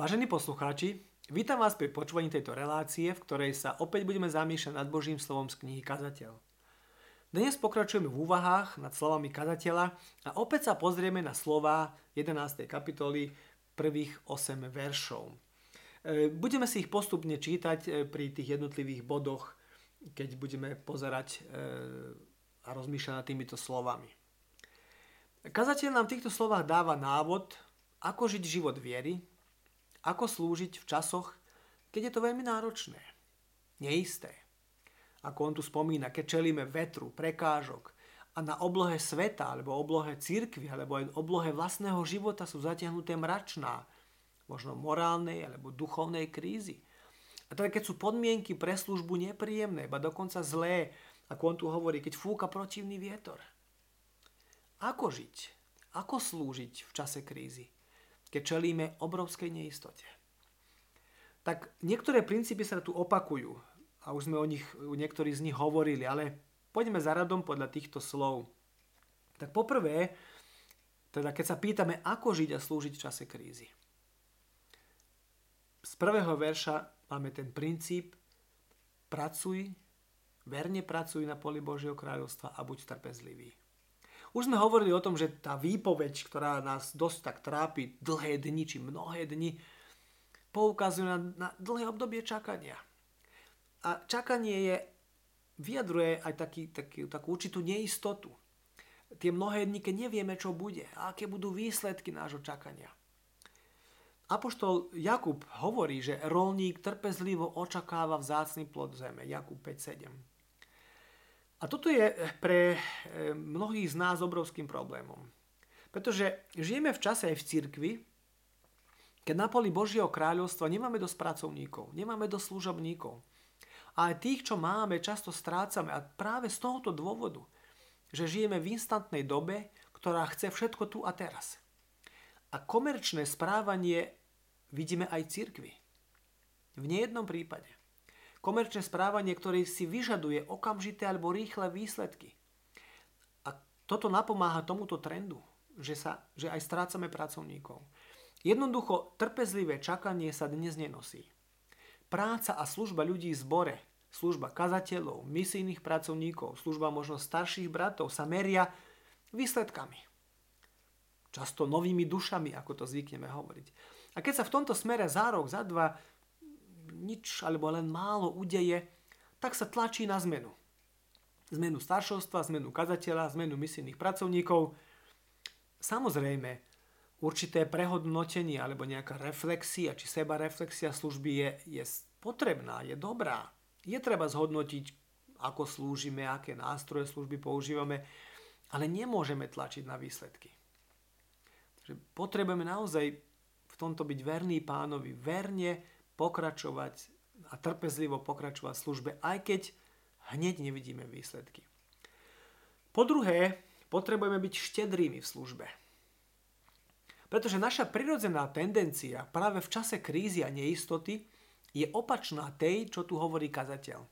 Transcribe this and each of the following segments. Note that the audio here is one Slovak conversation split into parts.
Vážení poslucháči, vítam vás pri počúvaní tejto relácie, v ktorej sa opäť budeme zamýšľať nad Božím slovom z knihy Kazateľ. Dnes pokračujeme v úvahách nad slovami kazateľa a opäť sa pozrieme na slová 11. kapitoly prvých 8 veršov. Budeme si ich postupne čítať pri tých jednotlivých bodoch, keď budeme pozerať a rozmýšľať nad týmito slovami. Kazateľ nám v týchto slovách dáva návod, ako žiť život viery, ako slúžiť v časoch, keď je to veľmi náročné, neisté. Ako on tu spomína, keď čelíme vetru, prekážok a na oblohe sveta, alebo oblohe cirkvi, alebo aj oblohe vlastného života sú zatiahnuté mračná, možno morálnej alebo duchovnej krízy. A teda keď sú podmienky pre službu nepríjemné, ba dokonca zlé, ako on tu hovorí, keď fúka protivný vietor. Ako žiť? Ako slúžiť v čase krízy, keď čelíme obrovskej neistote? Tak niektoré princípy sa tu opakujú a už sme o niektorí z nich hovorili, ale poďme za radom podľa týchto slov. Tak poprvé, teda keď sa pýtame, ako žiť a slúžiť v čase krízy. Z prvého verša máme ten princíp verne pracuj na poli Božieho kráľovstva a buď trpezlivý. Už sme hovorili o tom, že tá výpoveď, ktorá nás dosť tak trápi dlhé dni či mnohé dni, poukazuje na dlhé obdobie čakania. A čakanie vyjadruje aj takú určitú neistotu. Tie mnohé dni, keď nevieme, čo bude a aké budú výsledky nášho čakania. Apoštol Jakub hovorí, že roľník trpezlivo očakáva vzácny plod zeme. Jakub 5:7. A toto je pre mnohých z nás obrovským problémom. Pretože žijeme v čase aj v cirkvi, keď na poli Božieho kráľovstva nemáme dosť pracovníkov, nemáme dosť služobníkov. A aj tých, čo máme, často strácame. A práve z tohoto dôvodu, že žijeme v instantnej dobe, ktorá chce všetko tu a teraz. A komerčné správanie vidíme aj v cirkvi. V nejednom prípade. Komerčné správanie, ktoré si vyžaduje okamžité alebo rýchle výsledky. A toto napomáha tomuto trendu, že aj strácame pracovníkov. Jednoducho, trpezlivé čakanie sa dnes nenosí. Práca a služba ľudí v zbore, služba kazateľov, misijných pracovníkov, služba možno starších bratov sa meria výsledkami. Často novými dušami, ako to zvykneme hovoriť. A keď sa v tomto smere za rok, za dva nič alebo len málo udeje, tak sa tlačí na zmenu. Zmenu staršovstva, zmenu kazateľa, zmenu misijných pracovníkov. Samozrejme, určité prehodnotenie alebo nejaká reflexia či sebareflexia služby je potrebná, je dobrá. Je treba zhodnotiť, ako slúžime, aké nástroje služby používame, ale nemôžeme tlačiť na výsledky. Takže potrebujeme naozaj v tomto byť verný Pánovi, verne pokračovať a trpezlivo pokračovať v službe, aj keď hneď nevidíme výsledky. Po druhé, potrebujeme byť štedrými v službe. Pretože naša prirodzená tendencia práve v čase krízy a neistoty je opačná tej, čo tu hovorí kazateľ.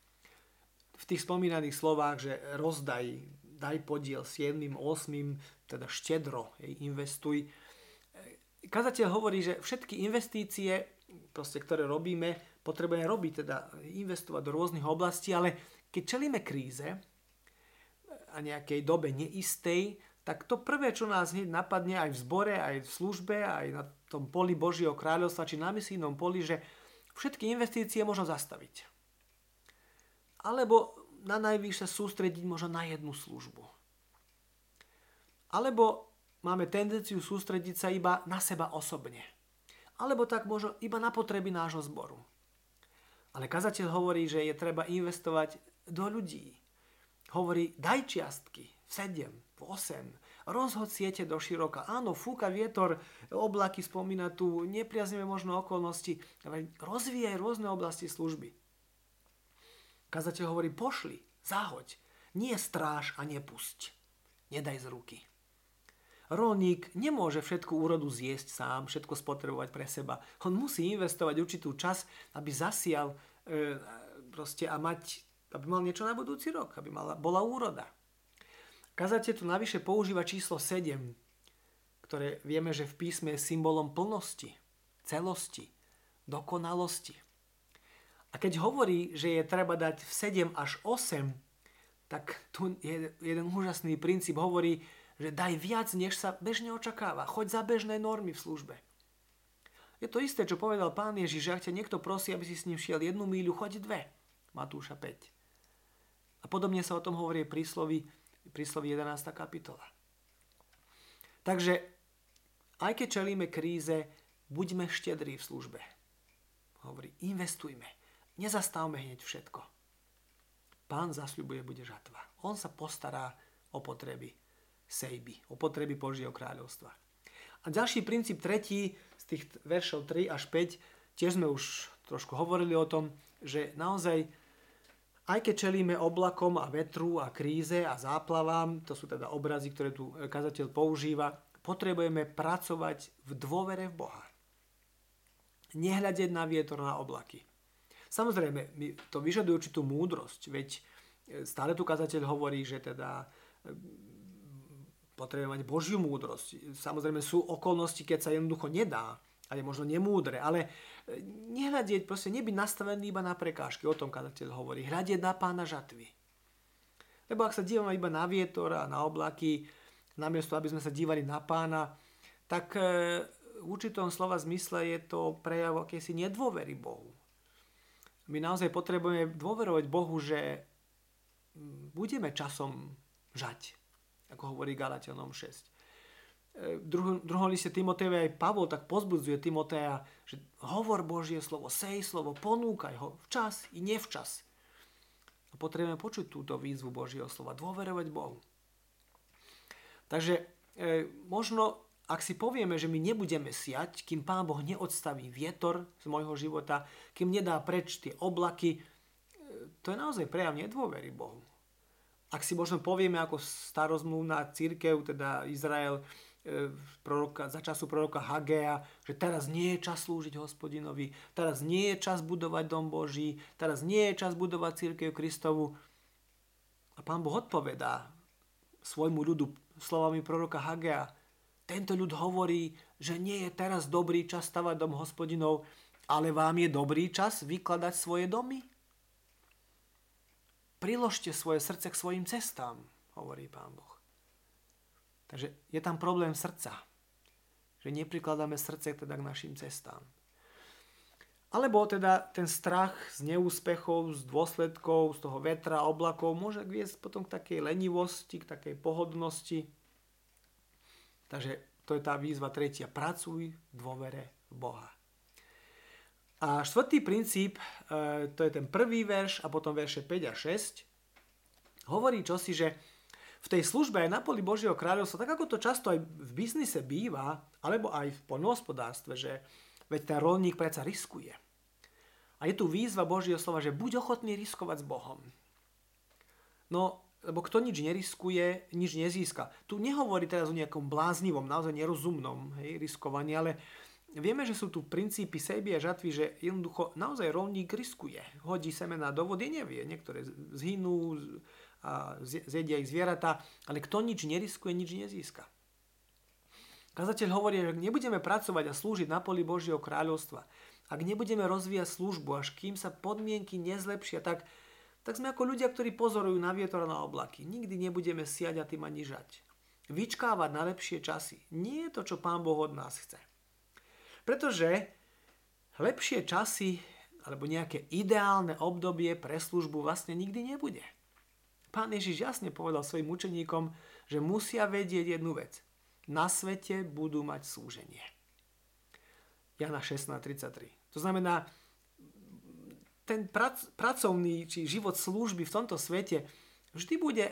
V tých spomínaných slovách, že daj podiel 7., 8., teda štedro, investuj. Kazateľ hovorí, že všetky investície, ktoré robíme, potrebujeme robiť, teda investovať do rôznych oblastí, ale keď čelíme kríze a nejakej dobe neistej, tak to prvé, čo nás hneď napadne aj v zbore, aj v službe, aj na tom poli Božieho kráľovstva, či na misijnom poli, že všetky investície možno zastaviť. Alebo na najvyššie sústrediť možno na jednu službu. Alebo máme tendenciu sústrediť sa iba na seba osobne. Alebo tak možno iba na potreby nášho zboru. Ale kazateľ hovorí, že je treba investovať do ľudí. Hovorí, daj čiastky v 7, v 8, rozhod siete do široka. Áno, fúka vietor, oblaky spomína tu, nepriaznivé možno okolnosti, ale rozvíjaj rôzne oblasti služby. Kazateľ hovorí, pošli, zahoď, nie stráž a nepusť. Nedaj z ruky. Roľník nemôže všetku úrodu zjesť sám, všetko spotrebovať pre seba. On musí investovať určitú čas, aby zasial aby mal niečo na budúci rok, aby bola úroda. Kazateľ tu navyše používa číslo 7, ktoré vieme, že v písme je symbolom plnosti, celosti, dokonalosti. A keď hovorí, že je treba dať v 7 až 8, tak tu je jeden úžasný princíp. Hovorí, že daj viac, než sa bežne očakáva. Choď za bežné normy v službe. Je to isté, čo povedal Pán Ježiš, že ak ťa niekto prosí, aby si s ním šiel 1 míľu, choď 2. Matúša 5. A podobne sa o tom hovorí prísloví 11. kapitola. Takže, aj keď čelíme kríze, buďme štedrí v službe. Hovorí, investujme. Nezastavme hneď všetko. Pán zasľubuje, bude žatva. On sa postará o potreby sejby, o potreby Božieho kráľovstva. A ďalší princíp, tretí, z tých veršov 3 až 5, tiež sme už trošku hovorili o tom, že naozaj, aj keď čelíme oblakom a vetru a kríze a záplavám, to sú teda obrazy, ktoré tu kazateľ používa, potrebujeme pracovať v dôvere v Boha. Nehľadiť na vietor, na oblaky. Samozrejme, to vyžaduje určitú múdrosť, veď stále tu kazateľ hovorí, že teda potrebujeme mať Božiu múdrosť. Samozrejme sú okolnosti, keď sa jednoducho nedá a je možno nemúdre, ale nehľadieť, proste nebyť nastavený iba na prekážky, o tom kazateľ hovorí. Hľadieť na Pána žatvy. Lebo ak sa dívame iba na vietor a na oblaky, namiesto aby sme sa dívali na Pána, tak v určitom slova zmysle je to prejav akési nedôvery Bohu. My naozaj potrebujeme dôverovať Bohu, že budeme časom žať, ako hovorí Galatianom 6. V druhom liste Timotejovi aj Pavol tak pozbudzuje Timoteja, že hovor Božie slovo, sej slovo, ponúkaj ho včas i nevčas. A potrebujeme počuť túto výzvu Božieho slova, dôverovať Bohu. Takže možno, ak si povieme, že my nebudeme siať, kým Pán Boh neodstaví vietor z môjho života, kým nedá preč tie oblaky, to je naozaj prejav nedôvery Bohu. Ak si možno povieme ako starozmluvná cirkev, teda Izrael, za času proroka Hagea, že teraz nie je čas slúžiť Hospodinovi, teraz nie je čas budovať dom Boží, teraz nie je čas budovať cirkev Kristovu. A Pán Boh odpovedá svojmu ľudu slovami proroka Hagea. Tento ľud hovorí, že nie je teraz dobrý čas stavať dom Hospodinov, ale vám je dobrý čas vykladať svoje domy? Priložte svoje srdce k svojim cestám, hovorí Pán Boh. Takže je tam problém srdca, že neprikladáme srdce teda k našim cestám. Alebo teda ten strach z neúspechov, z dôsledkov, z toho vetra, oblakov môže viesť potom k takej lenivosti, k takej pohodlnosti. Takže to je tá výzva tretia. Pracuj v dôvere v Boha. A štvrtý princíp, to je ten prvý verš a potom verše 5 a 6, hovorí čosi, že v tej službe aj na poli Božieho kráľovstva, tak ako to často aj v biznise býva, alebo aj v poľnohospodárstve, že veď ten roľník predsa riskuje. A je tu výzva Božieho slova, že buď ochotný riskovať s Bohom. No, lebo kto nič neriskuje, nič nezíska. Tu nehovorí teraz o nejakom bláznivom, naozaj nerozumnom riskovaní, ale vieme, že sú tu princípy sejby a žatvy, že jednoducho naozaj roľník riskuje. Hodí semená do vody, nevie. Niektoré zhynú a zjedia ich zvieratá, ale kto nič neriskuje, nič nezíska. Kazateľ hovorí, že ak nebudeme pracovať a slúžiť na poli Božieho kráľovstva, ak nebudeme rozvíjať službu, až kým sa podmienky nezlepšia, tak sme ako ľudia, ktorí pozorujú na vietor a na oblaky. Nikdy nebudeme siať a tým ani žať. Vyčkávať na lepšie časy. Nie je to, čo Pán Boh od nás chce. Pretože lepšie časy alebo nejaké ideálne obdobie pre službu vlastne nikdy nebude. Pán Ježiš jasne povedal svojim učeníkom, že musia vedieť jednu vec. Na svete budú mať súženie. Jana 16:33. To znamená, ten pracovný či život služby v tomto svete vždy bude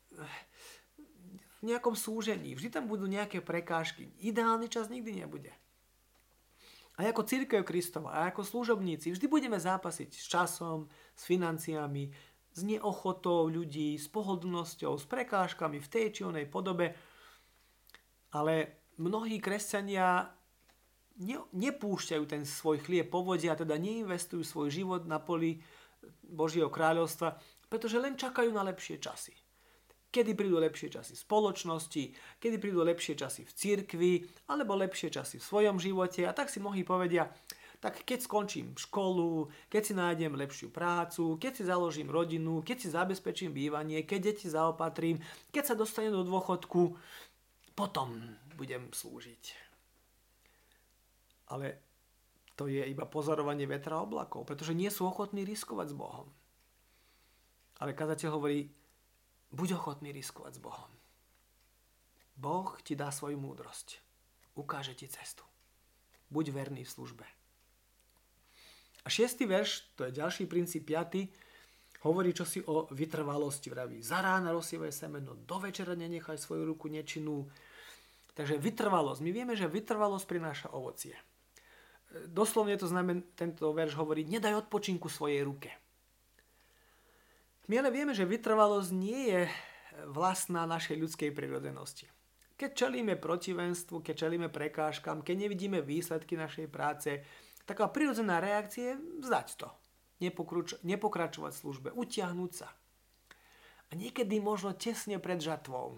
v nejakom súžení. Vždy tam budú nejaké prekážky. Ideálny čas nikdy nebude. A ako cirkev Kristova, a ako služobníci vždy budeme zápasiť s časom, s financiami, s neochotou ľudí, s pohodlnosťou, s prekážkami v tej či onej podobe. Ale mnohí kresťania nepúšťajú ten svoj chlieb po vode a teda neinvestujú svoj život na poli Božieho kráľovstva, pretože len čakajú na lepšie časy. kedy prídu lepšie časy v spoločnosti, kedy prídu lepšie časy v cirkvi, alebo lepšie časy v svojom živote. A tak si mnohí povedia, tak keď skončím školu, keď si nájdem lepšiu prácu, keď si založím rodinu, keď si zabezpečím bývanie, keď deti zaopatrím, keď sa dostanem do dôchodku, potom budem slúžiť. Ale to je iba pozorovanie vetra oblakov, pretože nie sú ochotní riskovať s Bohom. Ale kazateľ hovorí, buď ochotný riskovať s Bohom. Boh ti dá svoju múdrosť. Ukáže ti cestu. Buď verný v službe. A 6. verš, to je ďalší princíp 5, hovorí čosi o vytrvalosti. Vraví, za rána rozsievaj semeno, do večera nenechaj svoju ruku nečinnú. Takže vytrvalosť. My vieme, že vytrvalosť prináša ovocie. Doslovne to znamená, tento verš hovorí, nedaj odpočinku svojej ruke. My ale vieme, že vytrvalosť nie je vlastná našej ľudskej prirodzenosti. Keď čelíme protivenstvu, keď čelíme prekážkam, keď nevidíme výsledky našej práce, taká prirodzená reakcia je vzdať to. Nepokračovať v službe, utiahnuť sa. A niekedy možno tesne pred žatvou.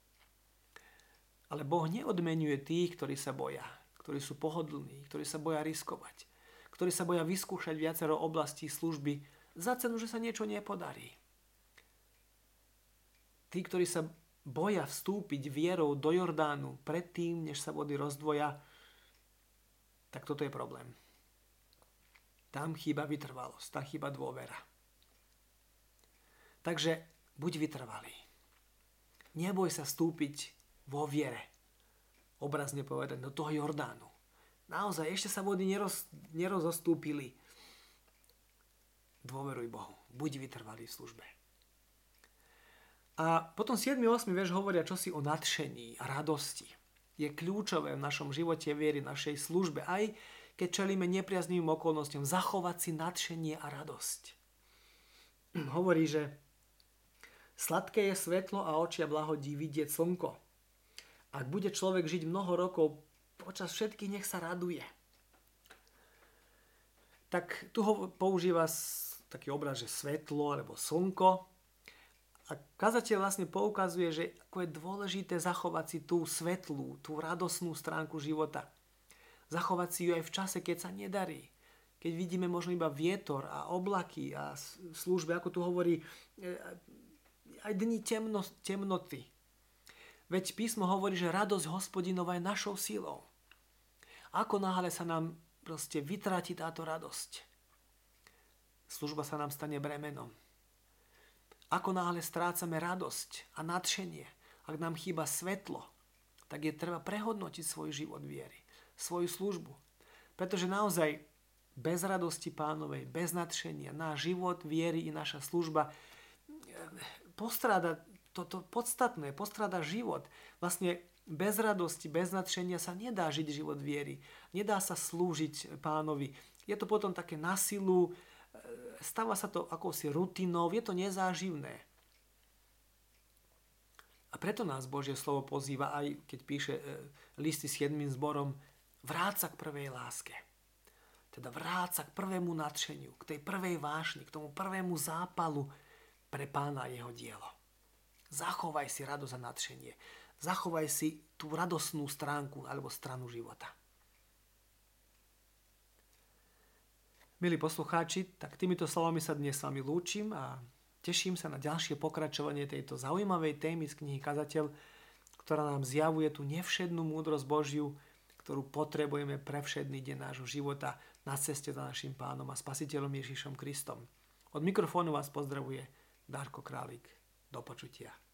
Ale Boh neodmenuje tých, ktorí sa boja, ktorí sú pohodlní, ktorí sa boja riskovať, ktorí sa boja vyskúšať viacero oblastí služby za cenu, že sa niečo nepodarí. Tí, ktorí sa boja vstúpiť vierou do Jordánu predtým, než sa vody rozdvoja, tak toto je problém. Tam chýba vytrvalosť, tam chýba dôvera. Takže buď vytrvalý. Neboj sa vstúpiť vo viere. Obrazne povedať, do toho Jordánu. Naozaj, ešte sa vody nerozostúpili. Dôveruj Bohu. Buď vytrvalý v službe. A potom 7. a 8. verš hovoria čosi o nadšení a radosti. Je kľúčové v našom živote viery, našej službe, aj keď čelíme nepriaznivým okolnostiam, zachovať si nadšenie a radosť. Hovorí, že sladké je svetlo a očia blahodí vidieť slnko. Ak bude človek žiť mnoho rokov, počas všetkých nech sa raduje. Tak tu ho používa taký obraz, že svetlo alebo slnko. A kazateľ vlastne poukazuje, že ako je dôležité zachovať si tú svetlú, tú radosnú stránku života. Zachovať si ju aj v čase, keď sa nedarí. Keď vidíme možno iba vietor a oblaky a služby, ako tu hovorí, aj dni temnoty. Veď písmo hovorí, že radosť Hospodinova je našou silou. Ako náhle sa nám proste vytratí táto radosť, služba sa nám stane bremenom. Ako náhle strácame radosť a nadšenie, ak nám chýba svetlo, tak je treba prehodnotiť svoj život viery, svoju službu. Pretože naozaj bez radosti Pánovej, bez nadšenia, náš život viery i naša služba postráda toto podstatné, postráda život. Vlastne bez radosti, bez nadšenia sa nedá žiť život viery. Nedá sa slúžiť Pánovi. Je to potom také na silu, stáva sa to akousi rutinou, je to nezáživné. A preto nás Božie slovo pozýva, aj keď píše listy s 7. zborom, vráť sa k prvej láske. Teda vráť sa k prvému nadšeniu, k tej prvej vášni, k tomu prvému zápalu pre Pána a jeho dielo. Zachovaj si radosť a nadšenie. Zachovaj si tú radosnú stránku alebo stranu života. Milí poslucháči, tak týmito slovami sa dnes s vami lúčim a teším sa na ďalšie pokračovanie tejto zaujímavej témy z knihy Kazateľ, ktorá nám zjavuje tú nevšednú múdrosť Božiu, ktorú potrebujeme pre všedný deň nášho života na ceste za našim Pánom a Spasiteľom Ježišom Kristom. Od mikrofónu vás pozdravuje Darko Králik. Do počutia.